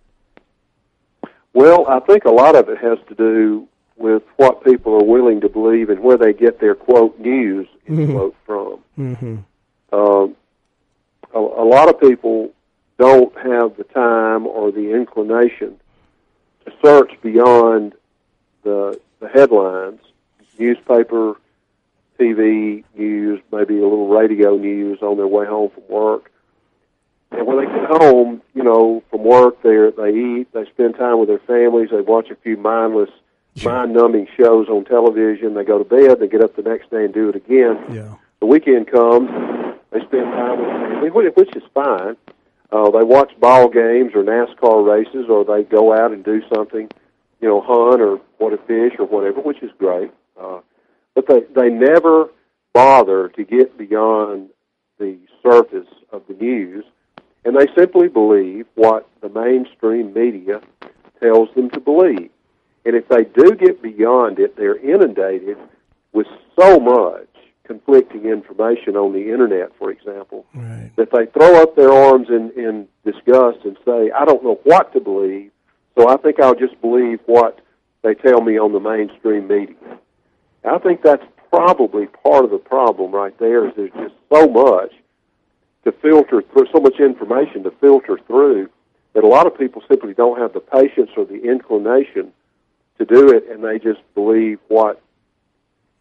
Well, I think a lot of it has to do with what people are willing to believe and where they get their, quote, news, mm-hmm. quote, from. Mm-hmm. Um, a, a lot of people don't have the time or the inclination to search beyond the, the headlines, newspaper, T V news, maybe a little radio news on their way home from work. And when they get home, you know, from work, they they eat, they spend time with their families, they watch a few mindless, sure. mind-numbing shows on television, they go to bed, they get up the next day and do it again. Yeah. The weekend comes, they spend time with their family, which is fine. Uh, they watch ball games or NASCAR races, or they go out and do something, you know, hunt or what a fish or whatever, which is great. Uh, but they, they never bother to get beyond the surface of the news. And they simply believe what the mainstream media tells them to believe. And if they do get beyond it, they're inundated with so much conflicting information on the Internet, for example, right. that they throw up their arms in, in disgust and say, I don't know what to believe, so I think I'll just believe what they tell me on the mainstream media. I think that's probably part of the problem right there, is there's just so much to filter through, so much information to filter through, that a lot of people simply don't have the patience or the inclination to do it, and they just believe what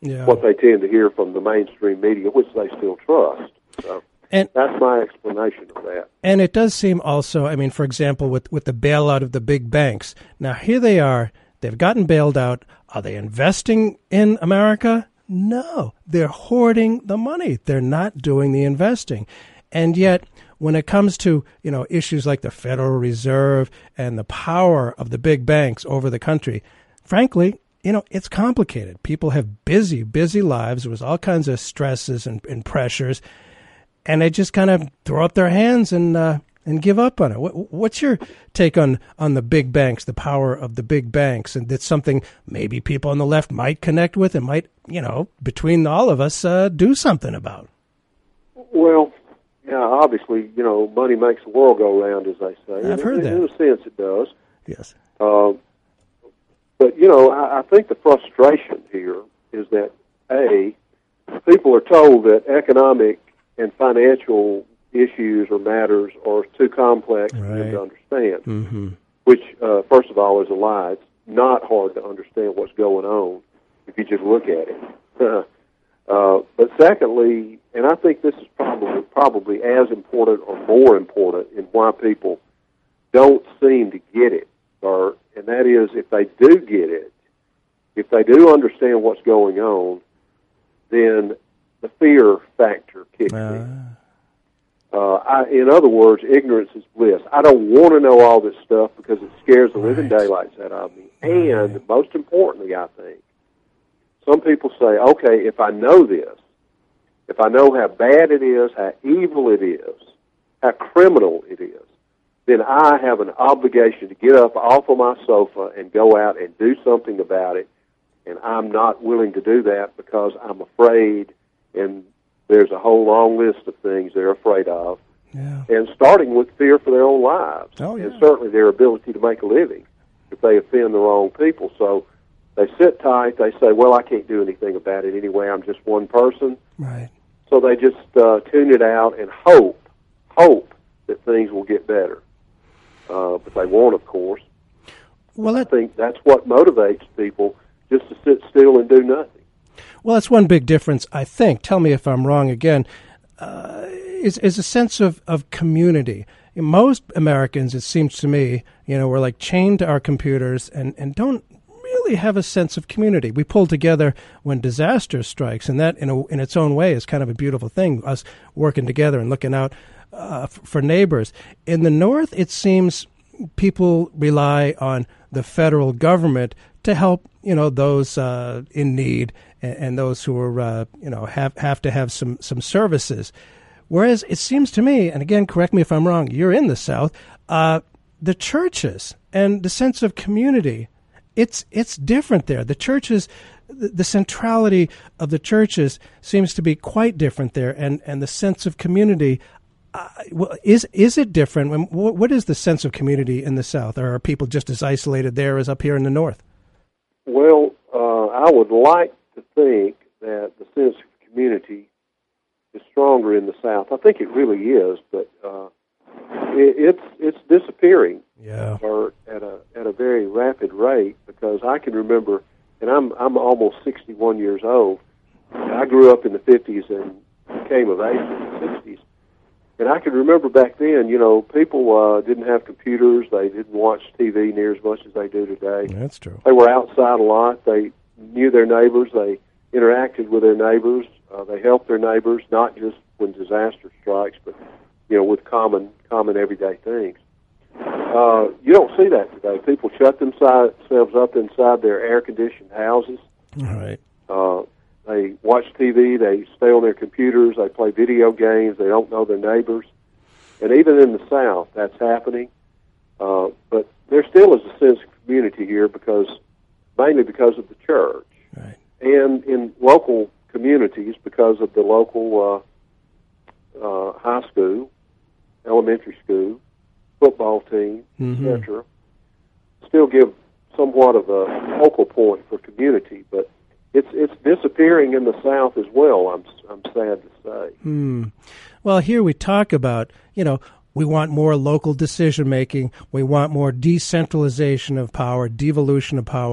yeah. what they tend to hear from the mainstream media, which they still trust. So and, that's my explanation of that. And it does seem also, I mean, for example, with, with the bailout of the big banks. Now, here they are. They've gotten bailed out. Are they investing in America? No. They're hoarding the money. They're not doing the investing. And yet, when it comes to, you know, issues like the Federal Reserve and the power of the big banks over the country, frankly, you know, it's complicated. People have busy, busy lives. There was all kinds of stresses and, and pressures, and they just kind of throw up their hands and uh, and give up on it. What, what's your take on, on the big banks, the power of the big banks? And that's something maybe people on the left might connect with and might, you know, between all of us, uh, do something about. Well, yeah, obviously, you know, money makes the world go round, as they say. I've heard in, that. In a sense, it does. Yes. Uh, but, you know, I, I think the frustration here is that, A, people are told that economic and financial issues or matters are too complex right. for them to understand, mm-hmm. which, uh, first of all, is a lie. It's not hard to understand what's going on if you just look at it. uh, but secondly, and I think this is probably probably as important or more important in why people don't seem to get it, or and that is if they do get it, if they do understand what's going on, then the fear factor kicks uh. in. Uh, I, in other words, ignorance is bliss. I don't want to know all this stuff because it scares the living right. daylights out of me. And right. most importantly, I think, some people say, okay, if I know this, if I know how bad it is, how evil it is, how criminal it is, then I have an obligation to get up off of my sofa and go out and do something about it. And I'm not willing to do that because I'm afraid, and there's a whole long list of things they're afraid of. Yeah. And starting with fear for their own lives. Oh, yeah. And certainly their ability to make a living if they offend the wrong people. So they sit tight. They say, well, I can't do anything about it anyway. I'm just one person. Right. So they just uh, tune it out and hope, hope that things will get better. Uh, but they won't, of course. Well, that, I think that's what motivates people, just to sit still and do nothing. Well, that's one big difference, I think. Tell me if I'm wrong again. Uh, is is a sense of, of community. Most Americans, it seems to me, you know, we're like chained to our computers and, and don't really have a sense of community. We pull together when disaster strikes, and that in a, in its own way is kind of a beautiful thing, us working together and looking out uh, f- for neighbors. In the North, it seems people rely on the federal government to help, you know, those uh, in need and, and those who are, uh, you know, have, have to have some, some services. Whereas it seems to me, and again, correct me if I'm wrong, you're in the South, uh, the churches and the sense of community, it's it's different there. The churches, the, the centrality of the churches seems to be quite different there, and, and the sense of community, uh, well, is is it different? What, what is the sense of community in the South? Or are people just as isolated there as up here in the North? Well, uh, I would like to think that the sense of community is stronger in the South. I think it really is, but uh, it, it's it's disappearing. Yeah. Or at a at a very rapid rate, because I can remember, and I'm I'm almost sixty-one years old. I grew up in the fifties and came of age in the sixties, and I can remember back then, you know, people uh, didn't have computers, they didn't watch T V near as much as they do today. That's true. They were outside a lot. They knew their neighbors. They interacted with their neighbors. Uh, they helped their neighbors, not just when disaster strikes, but you know, with common common everyday things. Uh, you don't see that today. People shut themselves up inside their air-conditioned houses. All right. Uh, they watch T V. They stay on their computers. They play video games. They don't know their neighbors. And even in the South, that's happening. Uh, but there still is a sense of community here, because mainly because of the church. Right. And in local communities because of the local uh, uh, high school, elementary school, football team, mm-hmm. et cetera. Still give somewhat of a focal point for community, but it's it's disappearing in the South as well. I'm I'm sad to say. Hmm. Well, here we talk about, you know, we want more local decision making. We want more decentralization of power, devolution of power.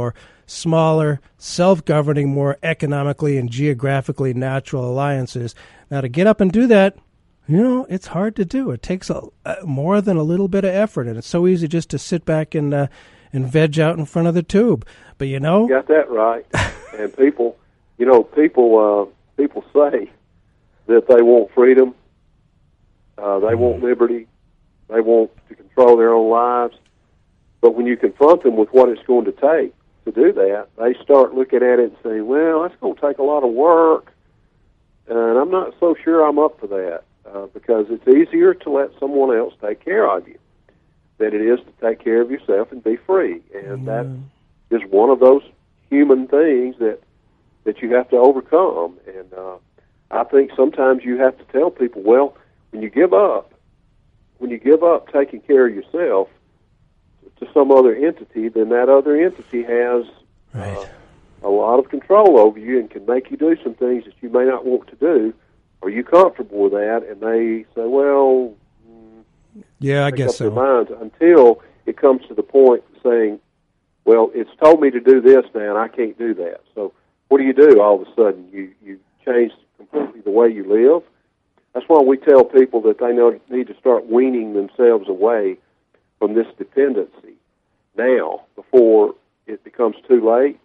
smaller, self-governing, more economically and geographically natural alliances. Now, to get up and do that, you know, it's hard to do. It takes a, a, more than a little bit of effort, and it's so easy just to sit back and uh, and veg out in front of the tube. But, you know... You got that right. And people, you know, people uh, people say that they want freedom, uh, they want liberty, they want to control their own lives. But when you confront them with what it's going to take to do that, they start looking at it and saying, well, that's going to take a lot of work, and I'm not so sure I'm up for that, uh, because it's easier to let someone else take care of you than it is to take care of yourself and be free. And that is one of those human things that, that you have to overcome. And uh, I think sometimes you have to tell people, well, when you give up, when you give up taking care of yourself to some other entity, then that other entity has right. uh, a lot of control over you and can make you do some things that you may not want to do. Are you comfortable with that? And they say, well, yeah, I guess so. Their minds until it comes to the point saying, well, it's told me to do this now, and I can't do that. So what do you do all of a sudden? You, you change completely the way you live? That's why we tell people that they know, need to start weaning themselves away from this dependency now before it becomes too late.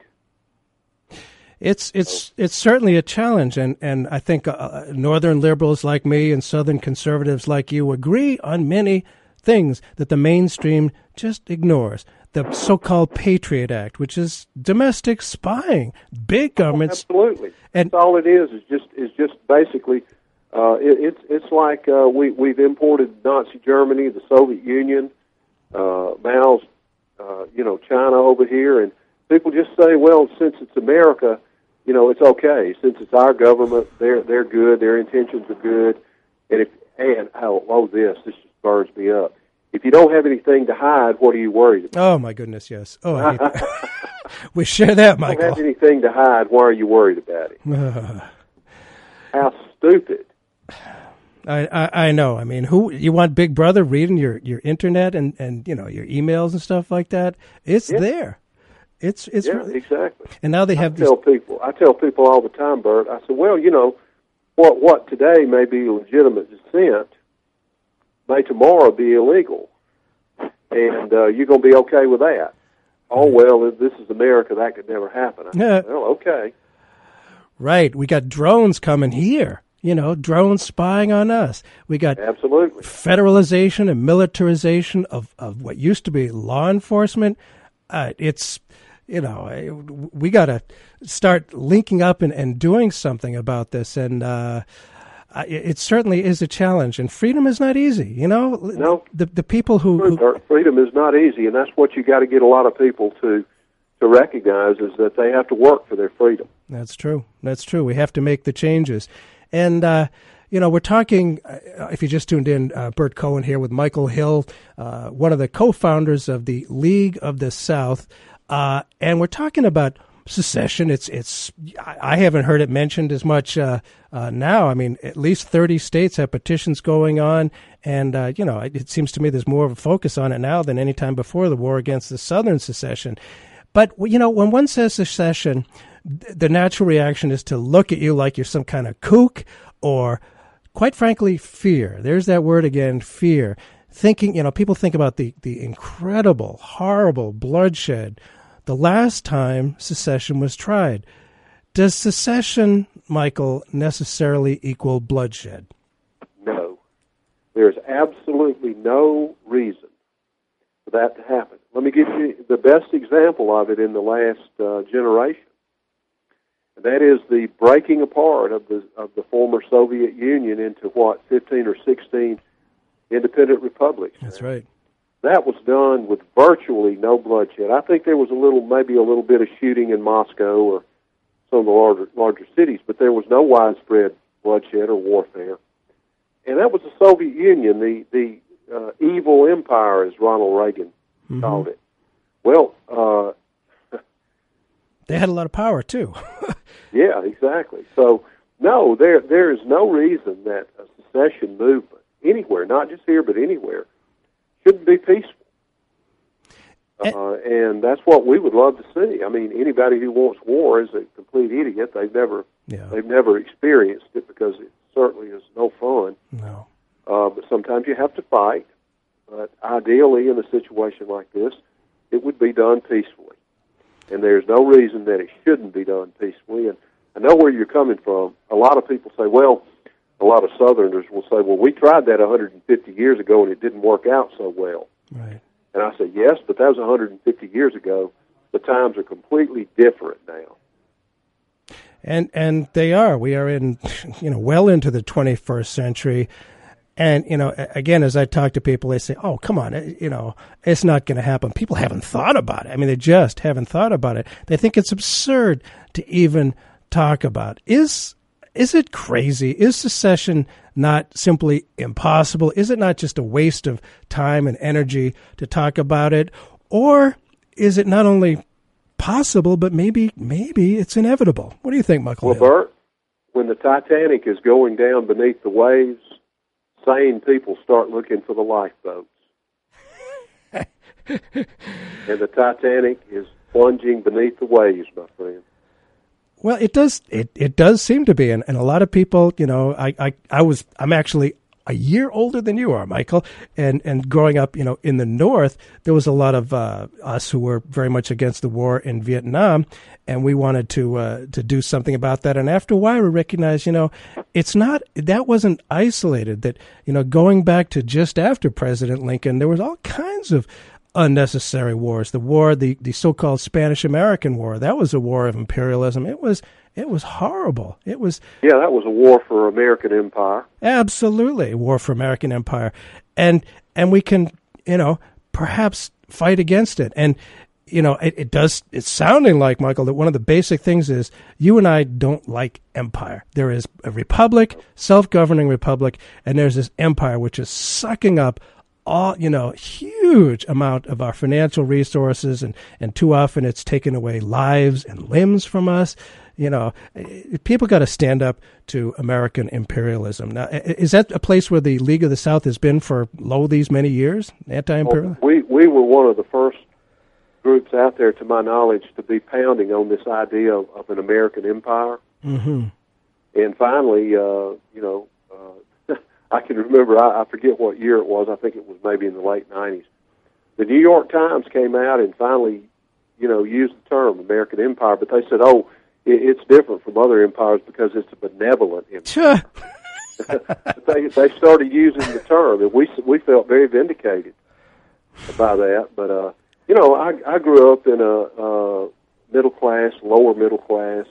It's it's it's certainly a challenge, and, and I think uh, northern liberals like me and southern conservatives like you agree on many things that the mainstream just ignores. The so-called Patriot Act, which is domestic spying, big governments. Oh, absolutely, and that's all it is. Is just is just basically uh, it, it's it's like uh, we we've imported Nazi Germany, the Soviet Union, uh, Mao's uh, you know China over here, and people just say, well, since it's America, you know, it's okay. Since it's our government, they're they're good. Their intentions are good. And if and oh, oh this this just burns me up. If you don't have anything to hide, what are you worried about? Oh my goodness, yes. Oh, I hate that. We share that, Michael. If you don't have anything to hide, why are you worried about it? Uh, How stupid. I, I I know. I mean, who you want Big Brother reading your, your internet and, and you know your emails and stuff like that? It's yeah. there. It's it's yeah, really, exactly. And now they have. I tell these... people. I tell people all the time, Bert. I said, well, you know, what what today may be legitimate dissent may tomorrow be illegal, and uh, you're going to be okay with that. Oh well, if this is America, that could never happen. I yeah. said, well, okay. Right. We got drones coming here. You know, drones spying on us. We got absolutely federalization and militarization of, of what used to be law enforcement. Uh, it's, you know, we got to start linking up and, and doing something about this. And uh, it certainly is a challenge. And freedom is not easy, you know. No. The, the people who, who... Freedom is not easy, and that's what you got to get a lot of people to, to recognize is that they have to work for their freedom. That's true. That's true. We have to make the changes. And, uh, you know, we're talking, uh, if you just tuned in, uh, Bert Cohen here with Michael Hill, uh, one of the co-founders of the League of the South. Uh, and we're talking about secession. It's, it's, I haven't heard it mentioned as much uh, uh, now. I mean, at least thirty states have petitions going on. And, uh, you know, it, it seems to me there's more of a focus on it now than any time before the war against the Southern secession. But, you know, when one says secession, the natural reaction is to look at you like you're some kind of kook or, quite frankly, fear. There's that word again, fear. Thinking, you know, people think about the, the incredible, horrible bloodshed the last time secession was tried. Does secession, Michael, necessarily equal bloodshed? No. There's absolutely no reason for that to happen. Let me give you the best example of it in the last uh, generation. And that is the breaking apart of the of the former Soviet Union into, what, fifteen or sixteen independent republics. That's right. That was done with virtually no bloodshed. I think there was a little, maybe a little bit of shooting in Moscow or some of the larger, larger cities, but there was no widespread bloodshed or warfare. And that was the Soviet Union, the, the uh, evil empire, as Ronald Reagan mm-hmm. called it. Well, uh, they had a lot of power, too. Yeah, exactly. So, no, there there is no reason that a secession movement, anywhere, not just here, but anywhere, shouldn't be peaceful. Uh, and that's what we would love to see. I mean, anybody who wants war is a complete idiot. They've never, Yeah. they've never experienced it because it certainly is no fun. No. Uh, but sometimes you have to fight. But ideally, in a situation like this, it would be done peacefully. And there's no reason that it shouldn't be done peacefully. And I know where you're coming from. A lot of people say, well, a lot of Southerners will say, well, we tried that one hundred fifty years ago and it didn't work out so well. Right. And I say, yes, but that was one hundred fifty years ago. The times are completely different now. And and they are. We are in, you know, well into the twenty-first century. And, you know, again, as I talk to people, they say, oh, come on, you know, it's not going to happen. People haven't thought about it. I mean, they just haven't thought about it. They think it's absurd to even talk about. Is is it crazy? Is secession not simply impossible? Is it not just a waste of time and energy to talk about it? Or is it not only possible, but maybe maybe it's inevitable? What do you think, Michael? Well, Hill? Bert, when the Titanic is going down beneath the waves, sane people start looking for the lifeboats. And the Titanic is plunging beneath the waves, my friend. Well, it does. It, it does seem to be, and, and a lot of people, you know, I, I, I was, I'm actually a year older than you are, Michael, and and growing up, you know, in the North, there was a lot of uh, us who were very much against the war in Vietnam, and we wanted to uh, to do something about that. And after a while, we recognized, you know, it's not that wasn't isolated. That, you know, going back to just after President Lincoln, there was all kinds of unnecessary wars. The war, the, the so-called Spanish-American War, that was a war of imperialism. It was it was horrible. It was Yeah, that was a war for American empire. Absolutely, a war for American empire, and and we can, you know, perhaps fight against it. And you know, it, it does. It's sounding like, Michael, that one of the basic things is you and I don't like empire. There is a republic, self-governing republic, and there's this empire which is sucking up all, you know, huge amount of our financial resources, and, and too often it's taken away lives and limbs from us. You know, people got to stand up to American imperialism. Now, is that a place where the League of the South has been for, lo, these many years, anti-imperial? Well, we, we were one of the first groups out there, to my knowledge, to be pounding on this idea of, of an American empire. Mm-hmm. And finally, uh, you know, uh, I can remember, I, I forget what year it was, I think it was maybe in the late nineties. The New York Times came out and finally, you know, used the term American empire, but they said, oh, it, it's different from other empires because it's a benevolent empire. they, they started using the term, and we, we felt very vindicated by that. But, uh, you know, I, I grew up in a uh, middle class, lower middle class,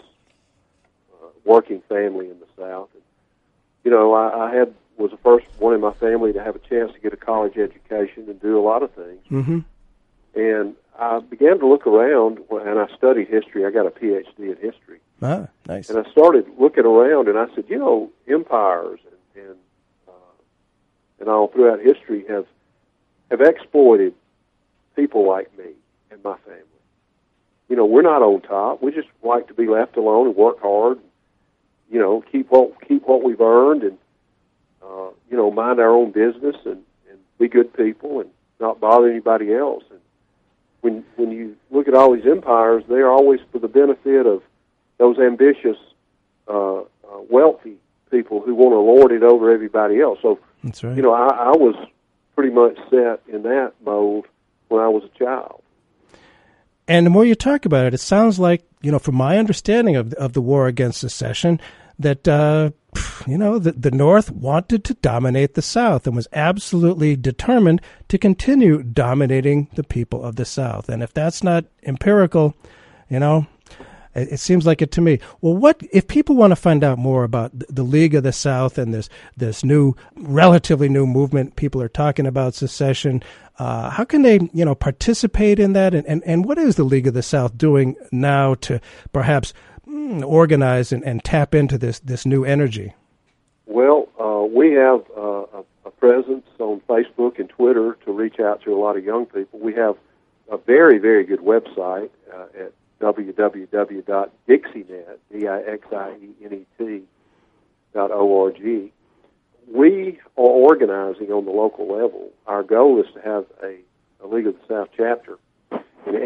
uh, working family in the South. And, you know, I, I had was the first one in my family to have a chance to get a college education and do a lot of things. Mm-hmm. And I began to look around, and I studied history. I got a P H D in history. Ah, nice. And I started looking around, and I said, you know, empires and and, uh, and all throughout history have have exploited people like me and my family. You know, we're not on top. We just like to be left alone and work hard. And, you know, keep what keep what we've earned, and uh, you know, mind our own business and, and be good people and not bother anybody else. And when when you look at all these empires, they are always for the benefit of those ambitious, uh, uh, wealthy people who want to lord it over everybody else. So, That's right. you know, I, I was pretty much set in that mold when I was a child. And the more you talk about it, it sounds like, you know, from my understanding of of the war against secession, that, uh, you know, the, the North wanted to dominate the South and was absolutely determined to continue dominating the people of the South. And if that's not empirical, you know, it, it seems like it to me. Well, what if people want to find out more about the League of the South and this this new, relatively new movement people are talking about, secession? Uh, how can they, you know, participate in that? And, and, and what is the League of the South doing now to perhaps mm, organize and, and tap into this, this new energy? Well, uh, we have uh, a, a presence on Facebook and Twitter to reach out to a lot of young people. We have a very, very good website uh, at w w w dot dixienet, D I X I E N E T, dot O R G. We are organizing on the local level. Our goal is to have a, a League of the South chapter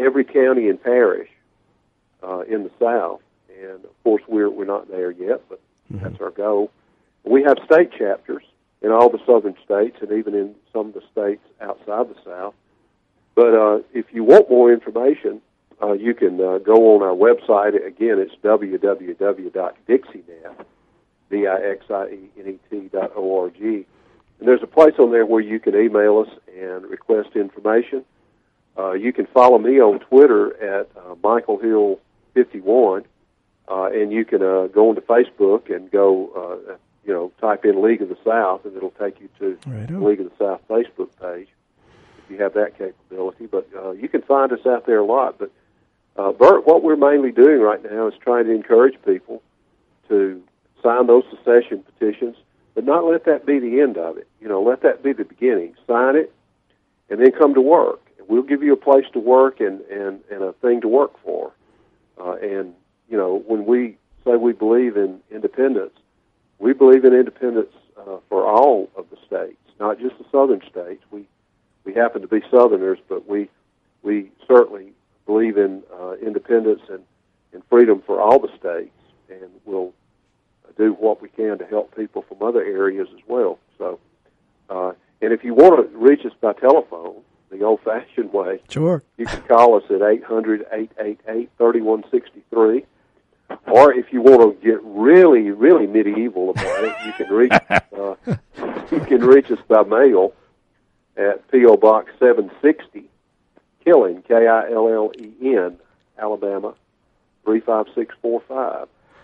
every county and parish uh, in the South. And, of course, we're we're not there yet, but mm-hmm. that's our goal. We have state chapters in all the southern states and even in some of the states outside the South. But uh, if you want more information, uh, you can uh, go on our website. Again, it's w w w dot dixienet, D I X I E N E T dot O R G. And there's a place on there where you can email us and request information. Uh, you can follow me on Twitter at uh, Michael Hill fifty-one, uh, and you can uh, go onto Facebook and go, uh, you know, type in League of the South, and it'll take you to right the League of the South Facebook page if you have that capability. But uh, you can find us out there a lot. But, uh, Bert, what we're mainly doing right now is trying to encourage people to sign those secession petitions, but not let that be the end of it. You know, let that be the beginning. Sign it, and then come to work. We'll give you a place to work and, and, and a thing to work for. Uh, and, you know, when we say we believe in independence, we believe in independence uh, for all of the states, not just the southern states. We we happen to be Southerners, but we we certainly believe in uh, independence and, and freedom for all the states, and we'll do what we can to help people from other areas as well. So, uh, and if you want to reach us by telephone, the old-fashioned way, sure, you can call us at eight hundred, eight eight eight, three one six three. Or if you want to get really, really medieval about it, you can reach uh, you can reach us by mail at P O Box seven sixty, Killen, K I L L E N, Alabama, three five six four five.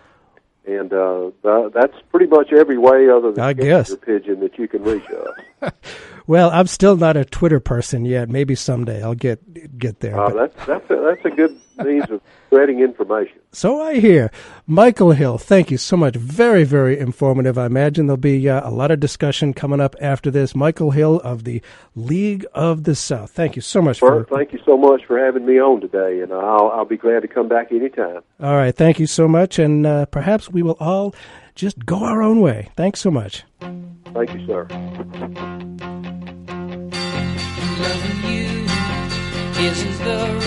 And uh, that's pretty much every way other than I guess. pigeon that you can reach us. Well, I'm still not a Twitter person yet. Maybe someday I'll get get there. Uh, that's that's a, that's a good means of spreading information. So I hear. Michael Hill, thank you so much. Very, very informative. I imagine there'll be uh, a lot of discussion coming up after this. Michael Hill of the League of the South. Thank you so much. Bert, for thank you so much for having me on today, and I'll, I'll be glad to come back anytime. All right. Thank you so much, and uh, perhaps we will all just go our own way. Thanks so much. Thank you, sir. Loving you isn't the